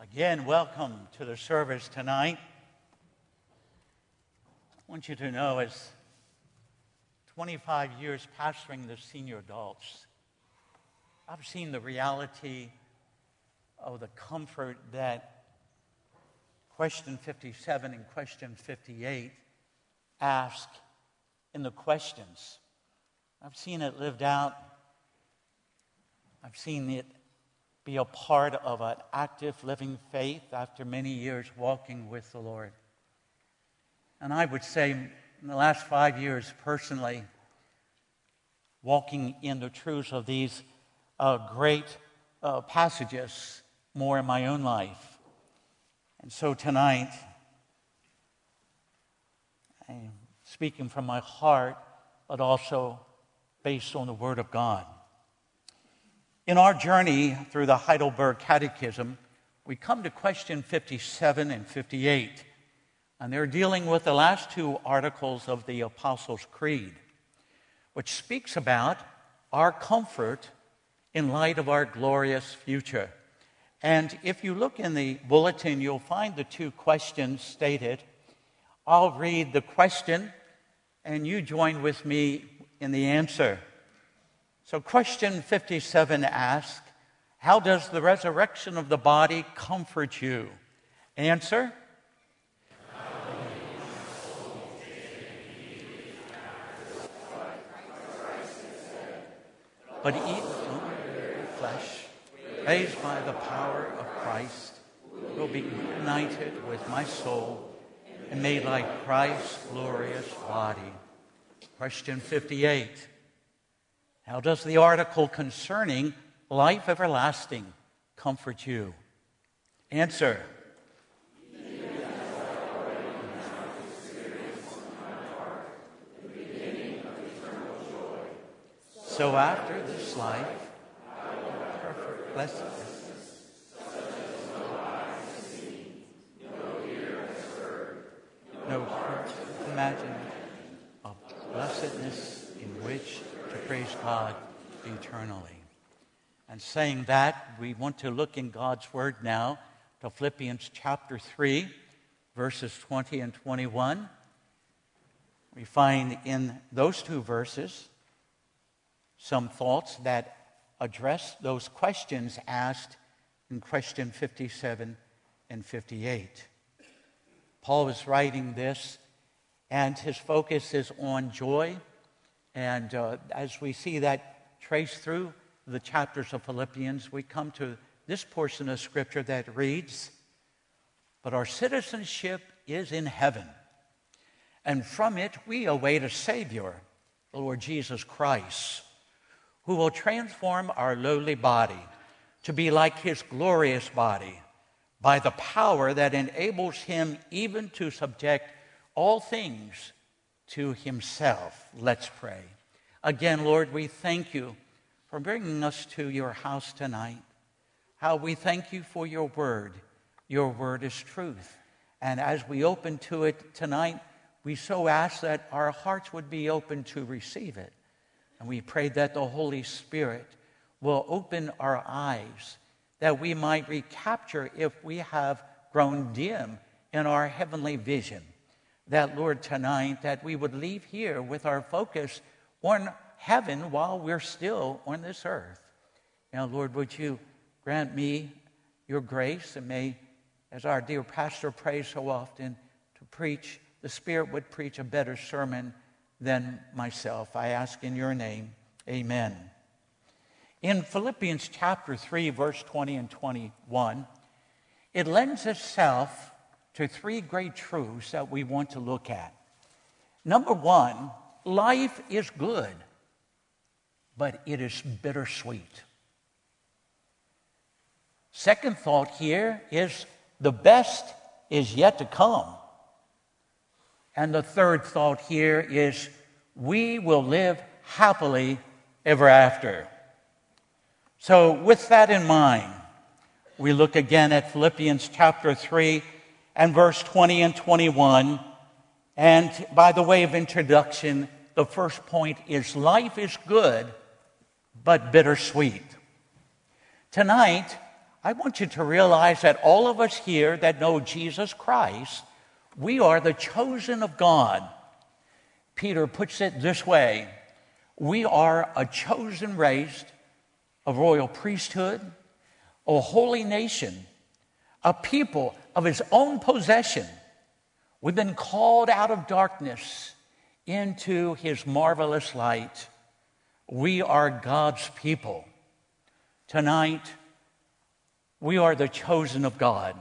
Again, welcome to the service tonight. I want you to know, as 25 years pastoring the senior adults, I've seen the reality of the comfort that question 57 and question 58 ask in the questions. I've seen it lived out. I've seen it be a part of an active living faith after many years walking with the Lord. And I would say in the last 5 years personally, walking in the truths of these great passages more in my own life. And so tonight, I'm speaking from my heart, but also based on the Word of God. In our journey through the Heidelberg Catechism, we come to question 57 and 58, and they're dealing with the last two articles of the Apostles' Creed, which speaks about our comfort in light of our glorious future. And if you look in the bulletin, you'll find the two questions stated. I'll read the question, and you join with me in the answer. So question 57 asks, how does the resurrection of the body comfort you? Answer? But even the flesh, raised by the power of Christ, will be united with my soul and made like Christ's glorious body. Question 58. How does the article concerning life everlasting comfort you? Answer. So after this life, perfect blessedness, no hurt imagined of blessedness in which to praise God eternally. And saying that, we want to look in God's Word now to Philippians chapter 3, verses 20 and 21. We find in those two verses some thoughts that address those questions asked in question 57 and 58. Paul is writing this, and his focus is on joy. And as we see that traced through the chapters of Philippians, we come to this portion of Scripture that reads, but our citizenship is in heaven, and from it we await a Savior, the Lord Jesus Christ, who will transform our lowly body to be like his glorious body by the power that enables him even to subject all things to himself. Let's pray. Again, Lord, we thank you for bringing us to your house tonight. How we thank you for your word. Your word is truth. And as we open to it tonight, we so ask that our hearts would be open to receive it. And we pray that the Holy Spirit will open our eyes, that we might recapture if we have grown dim in our heavenly vision. That, Lord, tonight, that we would leave here with our focus on heaven while we're still on this earth. Now, Lord, would you grant me your grace, and may, as our dear pastor prays so often, to preach, the Spirit would preach a better sermon than myself. I ask in your name, amen. In Philippians chapter 3, verse 20 and 21, it lends itself to three great truths that we want to look at. Number one, life is good, but it is bittersweet. Second thought here is the best is yet to come. And the third thought here is we will live happily ever after. So with that in mind, we look again at Philippians chapter 3 and verse 20 and 21. And by the way of introduction, the first point is life is good, but bittersweet. Tonight, I want you to realize that all of us here that know Jesus Christ, we are the chosen of God. Peter puts it this way: we are a chosen race, a royal priesthood, a holy nation, a people of his own possession. We've been called out of darkness into his marvelous light. We are God's people. Tonight, we are the chosen of God.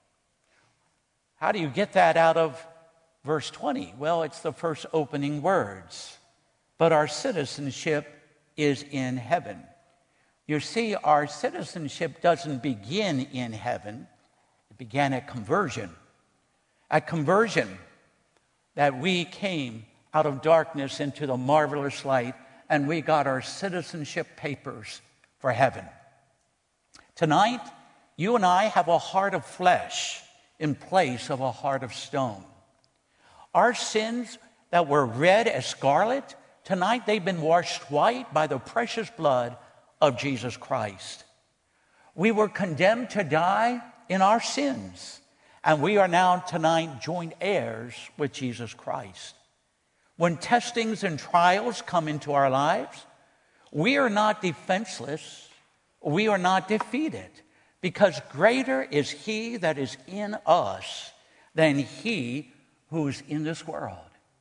How do you get that out of verse 20? Well, it's the first opening words. But our citizenship is in heaven. You see, our citizenship doesn't begin in heaven. It began at conversion. At conversion, that we came out of darkness into the marvelous light, and we got our citizenship papers for heaven. Tonight, you and I have a heart of flesh in place of a heart of stone. Our sins that were red as scarlet, tonight they've been washed white by the precious blood of Jesus Christ. We were condemned to die in our sins, and we are now tonight joint heirs with Jesus Christ. When testings and trials come into our lives, we are not defenseless, we are not defeated, because greater is he that is in us than he who is in this world.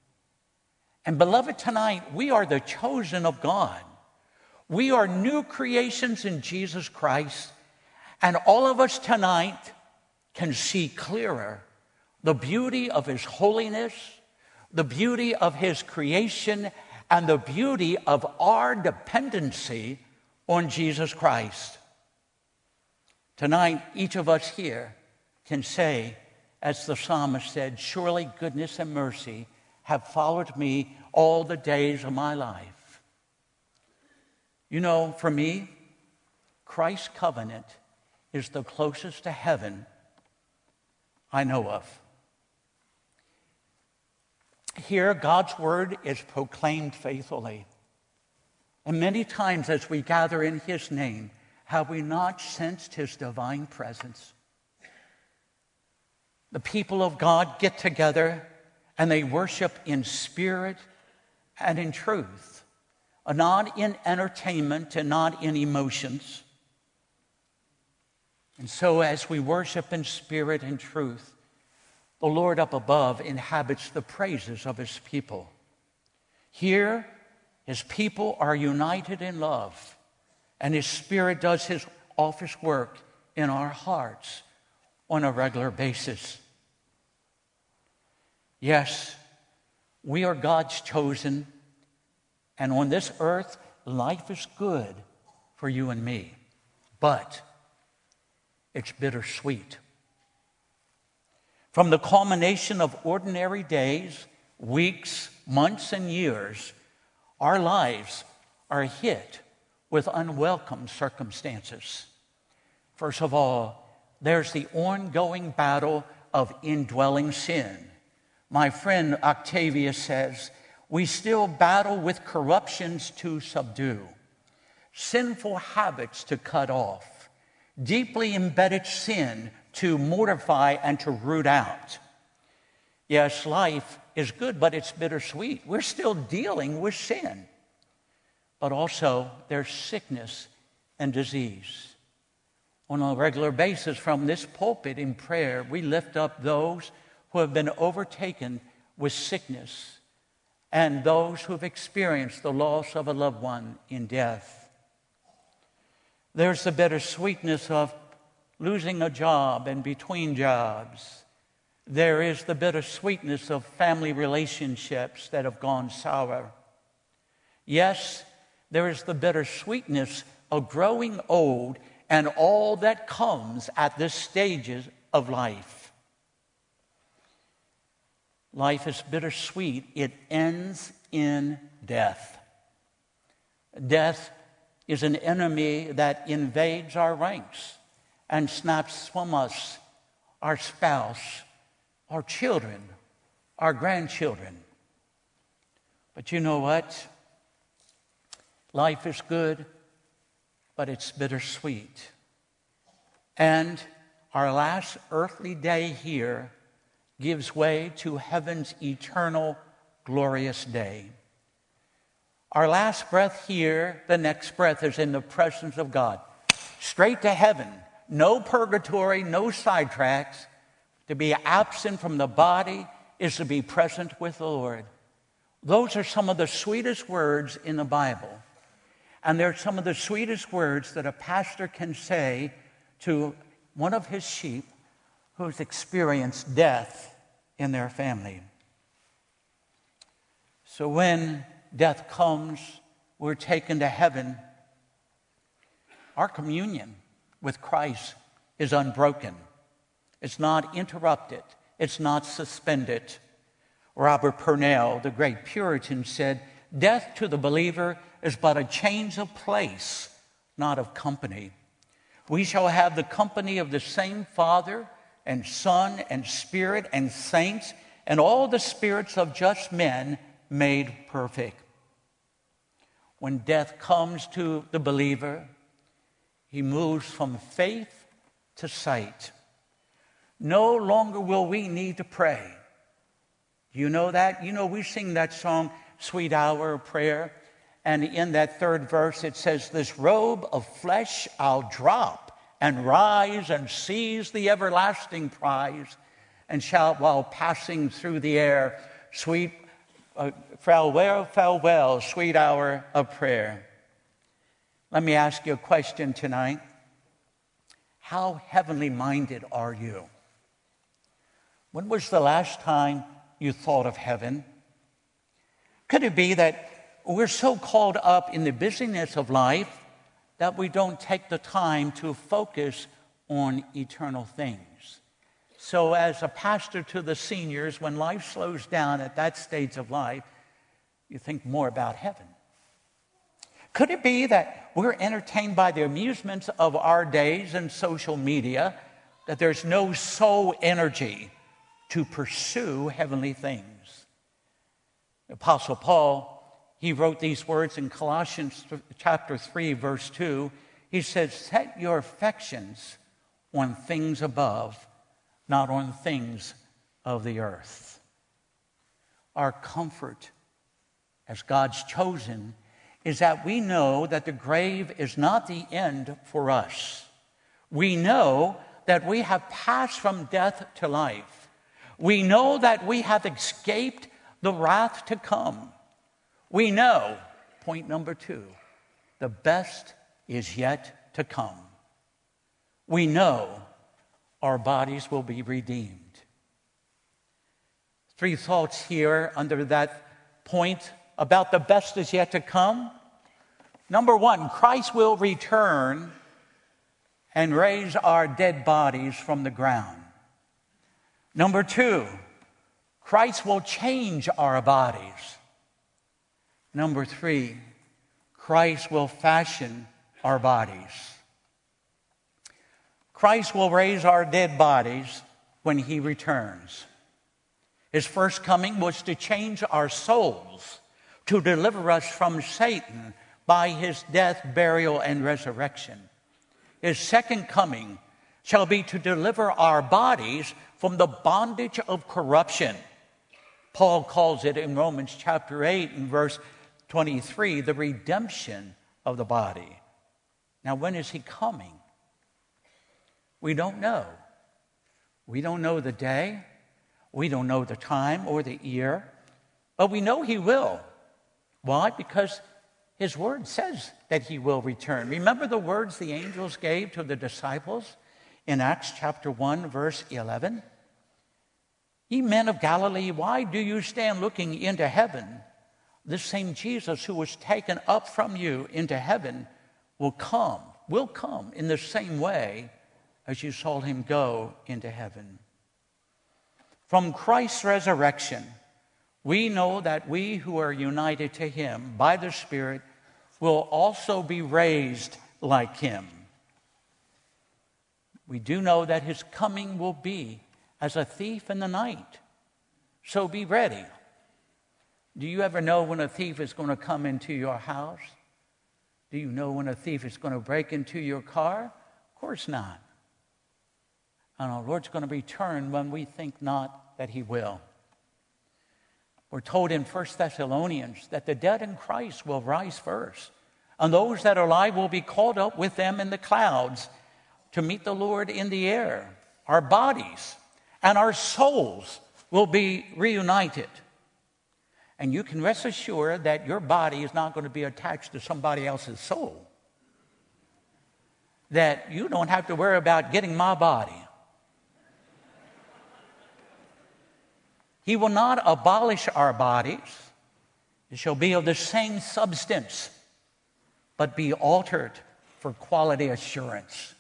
And beloved, tonight, we are the chosen of God. We are new creations in Jesus Christ, and all of us tonight can see clearer the beauty of his holiness, the beauty of his creation, and the beauty of our dependency on Jesus Christ. Tonight, each of us here can say, as the psalmist said, surely goodness and mercy have followed me all the days of my life. You know, for me, Christ's covenant is the closest to heaven I know of. Here, God's word is proclaimed faithfully. And many times as we gather in his name, have we not sensed his divine presence? The people of God get together and they worship in spirit and in truth, not in entertainment and not in emotions. And so as we worship in spirit and truth, the Lord up above inhabits the praises of his people. Here, his people are united in love, and his Spirit does his office work in our hearts on a regular basis. Yes, we are God's chosen, and on this earth, life is good for you and me, but it's bittersweet. From the culmination of ordinary days, weeks, months, and years, our lives are hit with unwelcome circumstances. First of all, there's the ongoing battle of indwelling sin. My friend Octavius says, we still battle with corruptions to subdue, sinful habits to cut off, deeply embedded sin to mortify and to root out. Yes, life is good, but it's bittersweet. We're still dealing with sin. But also, there's sickness and disease. On a regular basis from this pulpit in prayer, we lift up those who have been overtaken with sickness and those who have experienced the loss of a loved one in death. There's the bittersweetness of losing a job and between jobs. There is the bittersweetness of family relationships that have gone sour. Yes, there is the bittersweetness of growing old and all that comes at this stages of life. Life is bittersweet. It ends in death. Death is an enemy that invades our ranks and snaps from us our spouse, our children, our grandchildren. But you know what? Life is good, but it's bittersweet. And our last earthly day here gives way to heaven's eternal, glorious day. Our last breath here, the next breath is in the presence of God. Straight to heaven. No purgatory, no sidetracks. To be absent from the body is to be present with the Lord. Those are some of the sweetest words in the Bible. And they're some of the sweetest words that a pastor can say to one of his sheep who's experienced death in their family. So when death comes, we're taken to heaven. Our communion with Christ is unbroken. It's not interrupted. It's not suspended. Robert Purnell, the great Puritan, said, "Death to the believer is but a change of place, not of company. We shall have the company of the same Father and Son and Spirit and saints and all the spirits of just men made perfect." When death comes to the believer, he moves from faith to sight. No longer will we need to pray. You know that? You know, we sing that song, Sweet Hour of Prayer. And in that third verse, it says, "This robe of flesh I'll drop and rise and seize the everlasting prize and shout while passing through the air, sweet farewell, farewell, sweet hour of prayer." Let me ask you a question tonight. How heavenly minded are you? When was the last time you thought of heaven? Could it be that we're so caught up in the busyness of life that we don't take the time to focus on eternal things? So as a pastor to the seniors, when life slows down at that stage of life, you think more about heaven. Could it be that we're entertained by the amusements of our days and social media, that there's no soul energy to pursue heavenly things? The Apostle Paul, he wrote these words in Colossians chapter 3, verse 2. He says, "Set your affections on things above, not on things of the earth." Our comfort as God's chosen is that we know that the grave is not the end for us. We know that we have passed from death to life. We know that we have escaped the wrath to come. We know, point number 2, the best is yet to come. We know our bodies will be redeemed. 3 thoughts here under that point about the best is yet to come. Number 1, Christ will return and raise our dead bodies from the ground. Number 2, Christ will change our bodies. Number 3, Christ will fashion our bodies. Christ will raise our dead bodies when he returns. His first coming was to change our souls, to deliver us from Satan by his death, burial, and resurrection. His second coming shall be to deliver our bodies from the bondage of corruption. Paul calls it in Romans chapter 8 and verse 23, the redemption of the body. Now, when is he coming? We don't know. We don't know the day. We don't know the time or the year. But we know he will. Why? Because his word says that he will return. Remember the words the angels gave to the disciples in Acts chapter 1, verse 11? "Ye men of Galilee, why do you stand looking into heaven? This same Jesus who was taken up from you into heaven will come in the same way as you saw him go into heaven." From Christ's resurrection, we know that we who are united to him by the Spirit will also be raised like him. We do know that his coming will be as a thief in the night. So be ready. Do you ever know when a thief is going to come into your house? Do you know when a thief is going to break into your car? Of course not. And our Lord's going to return when we think not that he will. We're told in 1 Thessalonians that the dead in Christ will rise first, and those that are alive will be caught up with them in the clouds to meet the Lord in the air. Our bodies and our souls will be reunited. And you can rest assured that your body is not going to be attached to somebody else's soul. That you don't have to worry about getting my body. He will not abolish our bodies. It shall be of the same substance, but be altered for quality assurance.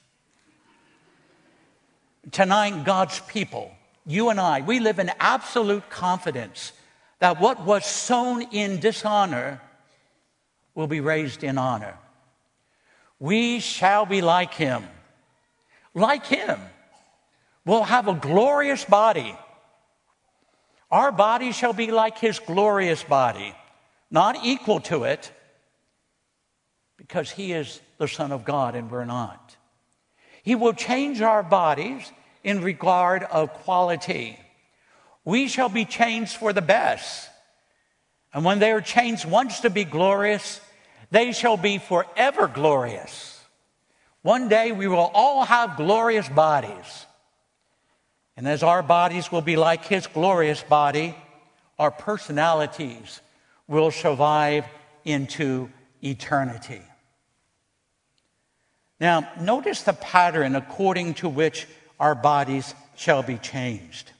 Tonight, God's people, you and I, we live in absolute confidence that what was sown in dishonor will be raised in honor. We shall be like him. Like him. We'll have a glorious body. Our body shall be like his glorious body, not equal to it, because he is the Son of God and we're not. He will change our bodies in regard of quality. We shall be changed for the best. And when they are changed once to be glorious, they shall be forever glorious. One day we will all have glorious bodies. And as our bodies will be like his glorious body, our personalities will survive into eternity. Now, notice the pattern according to which our bodies shall be changed.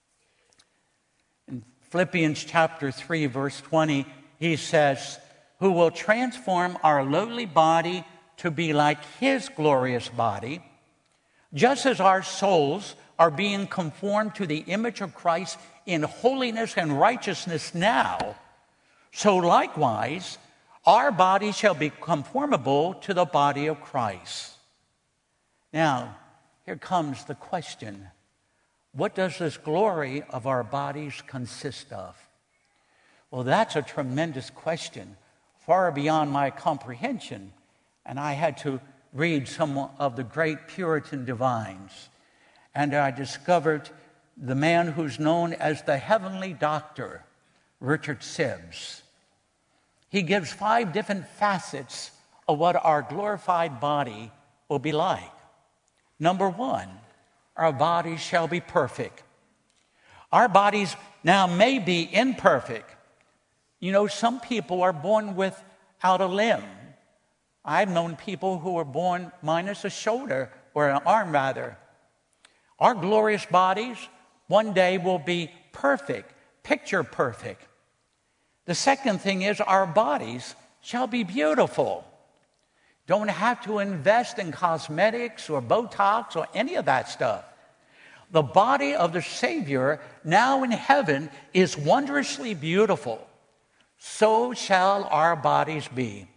In Philippians chapter 3, verse 20, he says, who will transform our lowly body to be like his glorious body, just as our souls are being conformed to the image of Christ in holiness and righteousness now, so likewise our body shall be conformable to the body of Christ. Now, here comes the question. What does this glory of our bodies consist of? Well, that's a tremendous question, far beyond my comprehension. And I had to read some of the great Puritan divines. And I discovered the man who's known as the Heavenly Doctor, Richard Sibbes. He gives 5 different facets of what our glorified body will be like. Number 1, our bodies shall be perfect. Our bodies now may be imperfect. You know, some people are born without a limb. I've known people who were born minus a shoulder, or an arm rather. Our glorious bodies one day will be perfect, picture perfect. The second thing is our bodies shall be beautiful. Don't have to invest in cosmetics or Botox or any of that stuff. The body of the Savior now in heaven is wondrously beautiful. So shall our bodies be.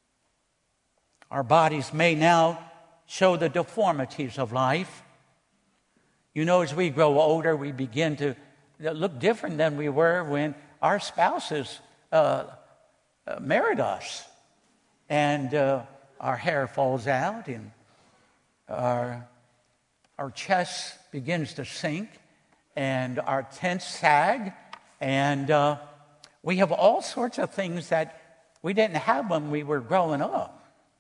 Our bodies may now show the deformities of life. You know, as we grow older, we begin to look different than we were when our spouses married us. And our hair falls out, and our chest begins to sink, and our tents sag, and we have all sorts of things that we didn't have when we were growing up.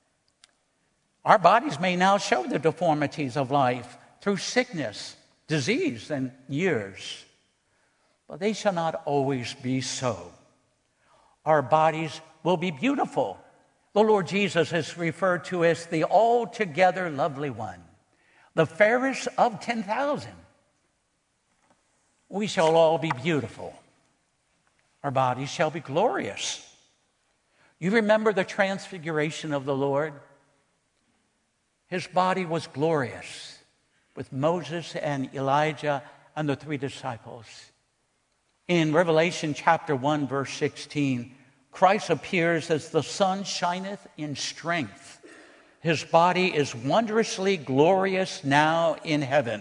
Our bodies may now show the deformities of life through sickness, disease, and years. But they shall not always be so. Our bodies will be beautiful. The Lord Jesus is referred to as the altogether lovely one, the fairest of 10,000. We shall all be beautiful. Our bodies shall be glorious. You remember the transfiguration of the Lord? His body was glorious with Moses and Elijah and the 3 disciples. In Revelation chapter 1, verse 16, Christ appears as the sun shineth in strength. His body is wondrously glorious now in heaven.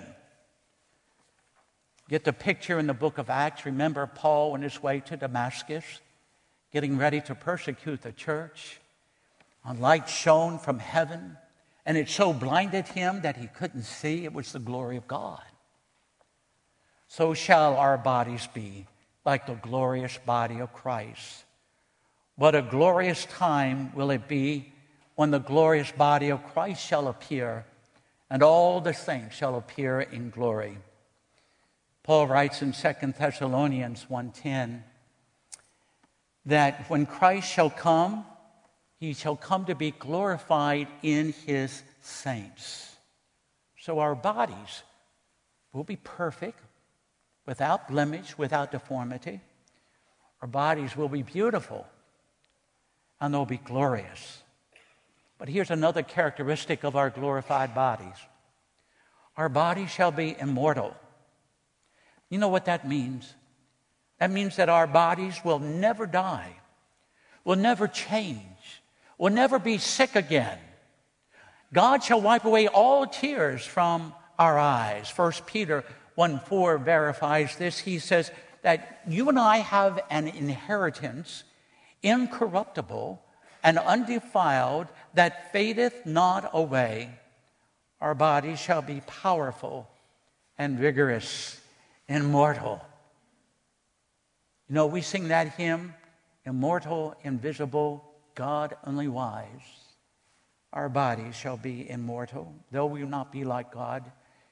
Get the picture in the book of Acts. Remember Paul on his way to Damascus, getting ready to persecute the church. A light shone from heaven, And it so blinded him that he couldn't see it was the glory of God. So shall our bodies be, like the glorious body of Christ. What a glorious time will it be when the glorious body of Christ shall appear, and all the saints shall appear in glory. Paul writes in 2 Thessalonians 1:10 that when Christ shall come, he shall come to be glorified in his saints. So our bodies will be perfect, without blemish, without deformity. Our bodies will be beautiful, and they'll be glorious. But here's another characteristic of our glorified bodies. Our bodies shall be immortal. You know what that means? That means that our bodies will never die, will never change, will never be sick again. God shall wipe away all tears from our eyes. 1 Peter 1:4 verifies this. He says that you and I have an inheritance, incorruptible and undefiled, that fadeth not away. Our bodies shall be powerful and vigorous, immortal. You know, we sing that hymn, immortal, invisible, God only wise. Our bodies shall be immortal, though we will not be like God.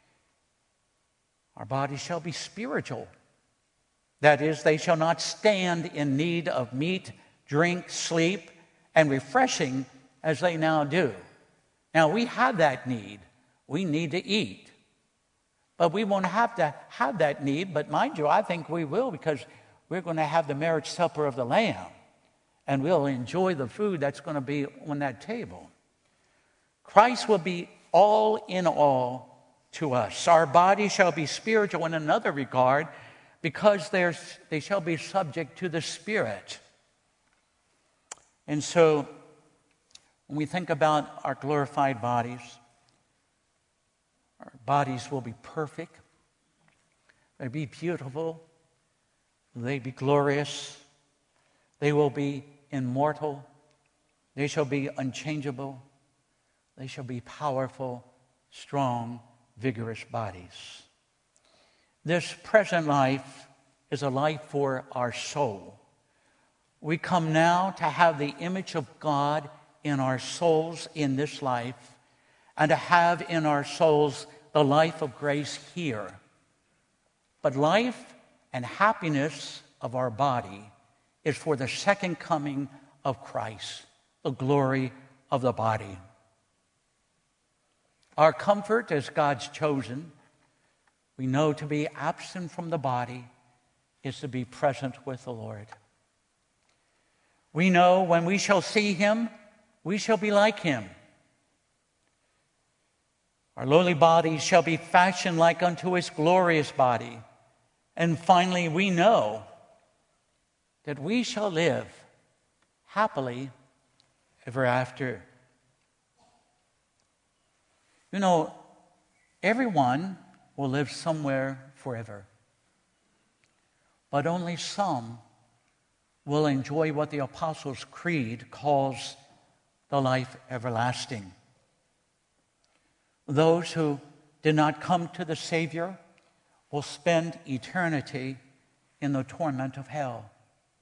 Our bodies shall be spiritual. That is, they shall not stand in need of meat, drink, sleep, and refreshing as they now do. Now, we have that need. We need to eat. But we won't have to have that need. But mind you, I think we will, because we're going to have the marriage supper of the Lamb. And we'll enjoy the food that's going to be on that table. Christ will be all in all to us. Our body shall be spiritual in another regard, because they shall be subject to the Spirit. And so, when we think about our glorified bodies, our bodies will be perfect. They'll be beautiful. They'll be glorious. They will be immortal. They shall be unchangeable. They shall be powerful, strong, vigorous bodies. This present life is a life for our soul. We come now to have the image of God in our souls in this life, and to have in our souls the life of grace here. But life and happiness of our body is for the second coming of Christ, the glory of the body. Our comfort as God's chosen, we know to be absent from the body is to be present with the Lord. We know when we shall see him, we shall be like him. Our lowly bodies shall be fashioned like unto his glorious body. And finally, we know that we shall live happily ever after. You know, everyone will live somewhere forever. But only some will enjoy what the Apostles' Creed calls the life everlasting. Those who did not come to the Savior will spend eternity in the torment of hell.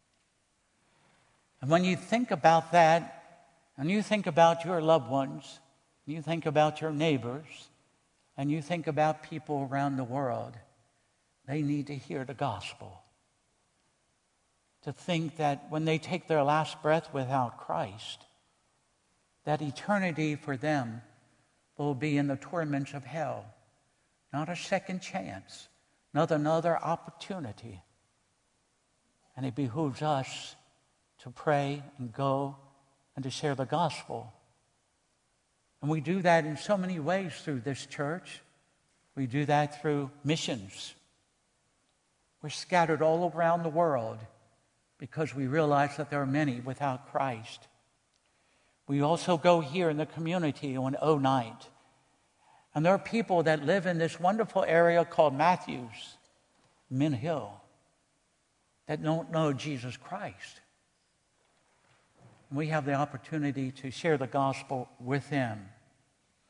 And when you think about that, and you think about your loved ones, you think about your neighbors, and you think about people around the world, they need to hear the gospel. To think that when they take their last breath without Christ, that eternity for them will be in the torments of hell. Not a second chance, not another opportunity. And it behooves us to pray and go and to share the gospel. And we do that in so many ways through this church. We do that through missions. We're scattered all around the world because we realize that there are many without Christ. We also go here in the community on O night. And there are people that live in this wonderful area called Matthews, Mint Hill, that don't know Jesus Christ. And we have the opportunity to share the gospel with them.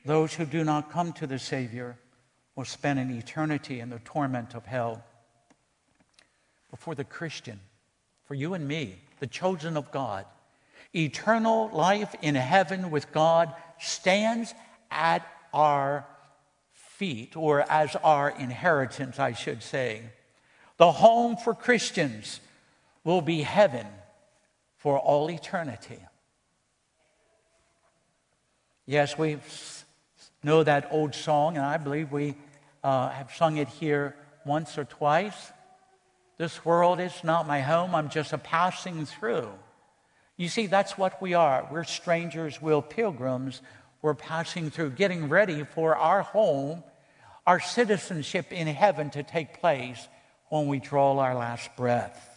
Those who do not come to the Savior will spend an eternity in the torment of hell. But for the Christian, for you and me, the chosen of God, eternal life in heaven with God stands at our feet, or as our inheritance, I should say. The home for Christians will be heaven for all eternity. Yes, we know that old song, and I believe we have sung it here once or twice. This world is not my home, I'm just a passing through. You see, that's what we are. We're strangers, we're pilgrims. We're passing through, getting ready for our home, our citizenship in heaven to take place when we draw our last breath.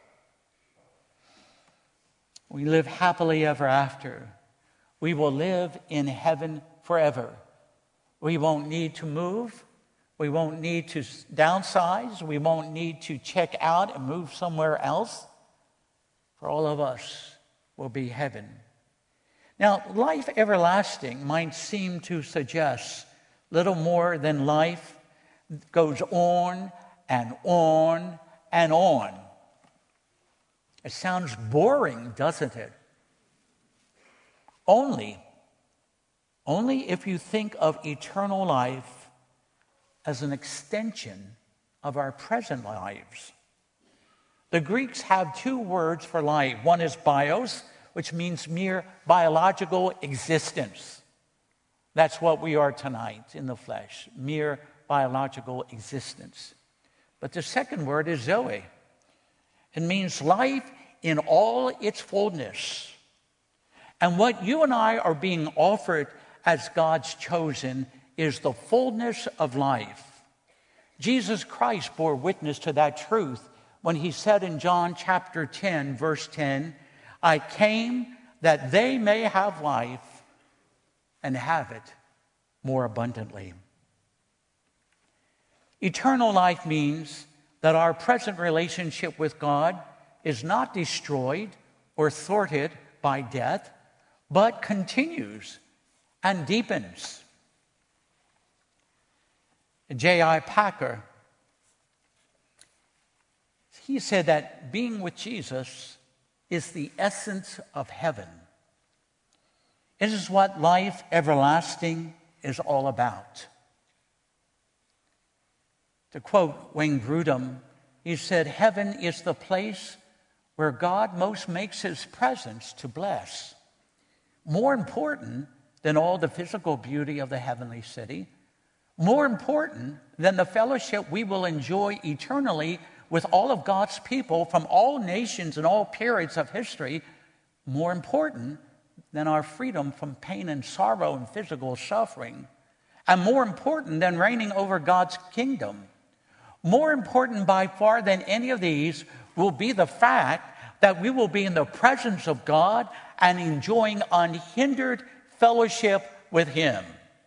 We live happily ever after. We will live in heaven forever. We won't need to move. We won't need to downsize. We won't need to check out and move somewhere else. For all of us will be heaven. Now, life everlasting might seem to suggest little more than life goes on and on and on. It sounds boring, doesn't it? Only if you think of eternal life as an extension of our present lives. The Greeks have two words for life. One is bios, which means mere biological existence. That's what we are tonight in the flesh, mere biological existence. But the second word is zoe. It means life in all its fullness. And what you and I are being offered as God's chosen is the fullness of life. Jesus Christ bore witness to that truth when he said in John chapter 10, verse 10, I came that they may have life and have it more abundantly. Eternal life means that our present relationship with God is not destroyed or thwarted by death, but continues and deepens. J.I. Packer, he said that being with Jesus is the essence of heaven. It is what life everlasting is all about. To quote Wayne Grudem, he said, heaven is the place where God most makes his presence to bless. More important than all the physical beauty of the heavenly city, more important than the fellowship we will enjoy eternally with all of God's people from all nations and all periods of history, more important than our freedom from pain and sorrow and physical suffering, and more important than reigning over God's kingdom. More important by far than any of these will be the fact that we will be in the presence of God and enjoying unhindered fellowship with him.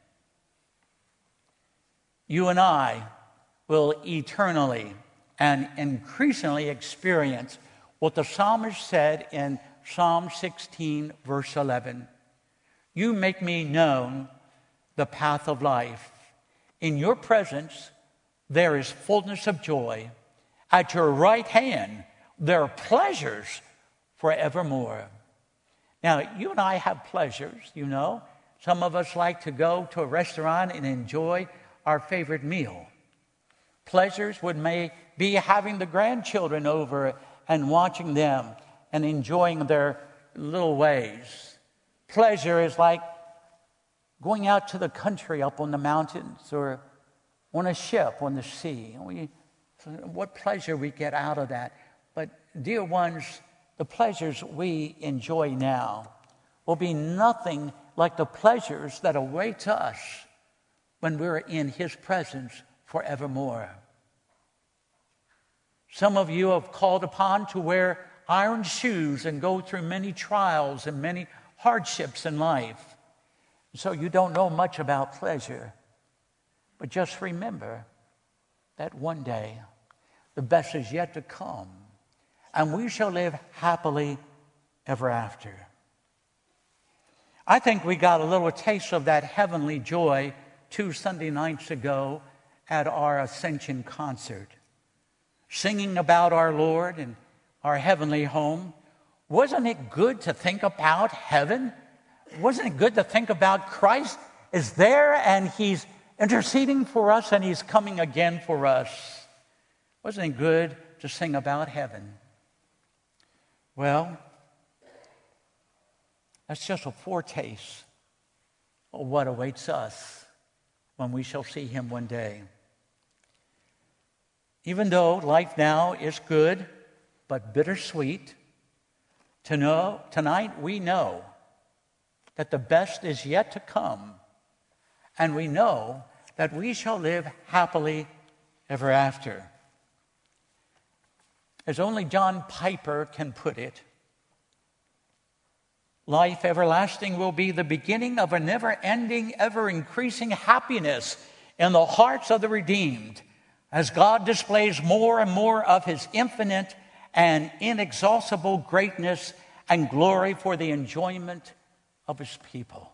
You and I will eternally and increasingly experience what the psalmist said in Psalm 16, verse 11. You make me known the path of life. In your presence, there is fullness of joy. At your right hand, there are pleasures forevermore. Now, you and I have pleasures, you know. Some of us like to go to a restaurant and enjoy our favorite meal. Pleasures would may be having the grandchildren over and watching them and enjoying their little ways. Pleasure is like going out to the country up on the mountains or on a ship on the sea. What pleasure we get out of that. But dear ones, the pleasures we enjoy now will be nothing like the pleasures that await us when we're in his presence forevermore. Some of you have called upon to wear iron shoes and go through many trials and many hardships in life. So you don't know much about pleasure. But just remember that one day the best is yet to come, and we shall live happily ever after. I think we got a little taste of that heavenly joy 2 Sunday nights ago at our Ascension concert, singing about our Lord and our heavenly home. Wasn't it good to think about heaven? Wasn't it good to think about Christ is there and he's interceding for us and he's coming again for us? Wasn't it good to sing about heaven? Well, that's just a foretaste of what awaits us when we shall see him one day. Even though life now is good but bittersweet, tonight we know that the best is yet to come, and we know that we shall live happily ever after. As only John Piper can put it, life everlasting will be the beginning of a never-ending, ever-increasing happiness in the hearts of the redeemed, as God displays more and more of his infinite and inexhaustible greatness and glory for the enjoyment of his people.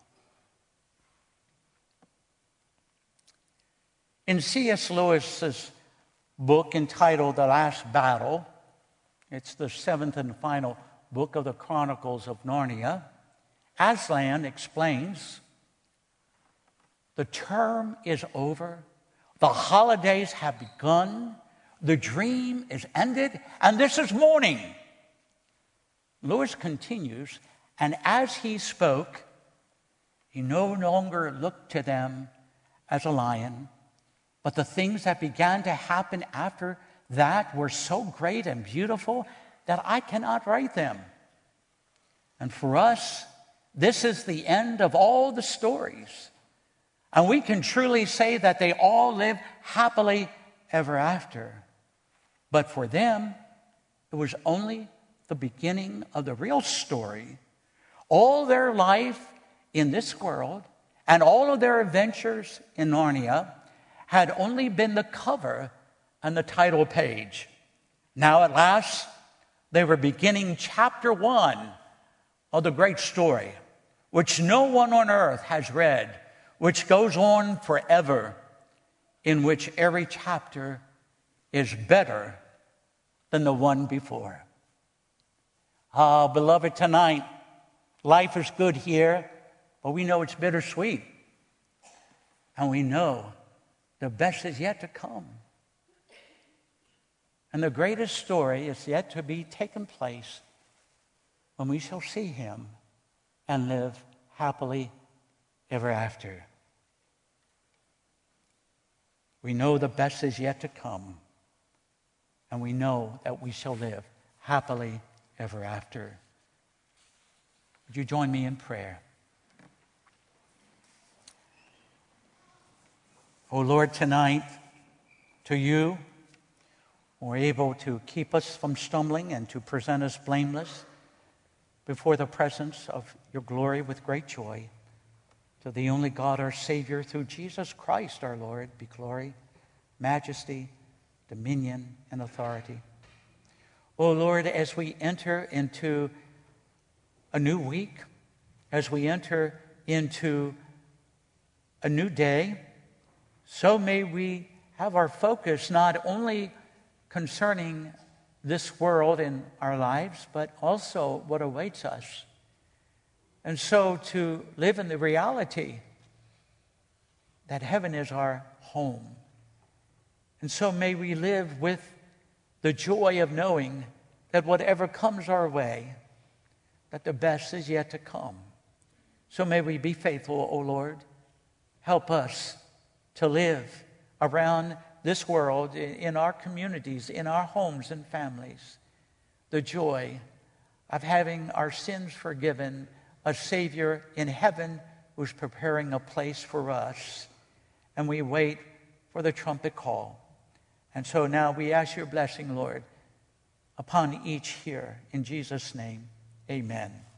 In C.S. Lewis's book entitled The Last Battle, it's the 7th and final book of the Chronicles of Narnia, Aslan explains, the term is over, the holidays have begun, the dream is ended, and this is morning. Lewis continues, and as he spoke, he no longer looked to them as a lion, but the things that began to happen after that were so great and beautiful that I cannot write them. And for us, this is the end of all the stories. And we can truly say that they all live happily ever after. But for them, it was only the beginning of the real story. All their life in this world and all of their adventures in Narnia had only been the cover and the title page. Now at last, they were beginning chapter 1 of the great story, which no one on earth has read, which goes on forever, in which every chapter is better than the one before. Ah, beloved, tonight, life is good here, but we know it's bittersweet. And we know the best is yet to come. And the greatest story is yet to be taken place when we shall see him and live happily ever after. We know the best is yet to come, and we know that we shall live happily ever after. Would you join me in prayer? Oh Lord, tonight, to you, who are able to keep us from stumbling and to present us blameless before the presence of your glory with great joy, to the only God, our Savior, through Jesus Christ, our Lord, be glory, majesty, dominion, and authority. Oh Lord, as we enter into a new week, as we enter into a new day, so may we have our focus not only concerning this world and our lives, but also what awaits us. And so to live in the reality that heaven is our home. And so may we live with the joy of knowing that whatever comes our way, that the best is yet to come. So may we be faithful, O Lord. Help us to live around this world, in our communities, in our homes and families, the joy of having our sins forgiven, a Savior in heaven who's preparing a place for us. And we wait for the trumpet call. And so now we ask your blessing, Lord, upon each here. In Jesus' name, amen.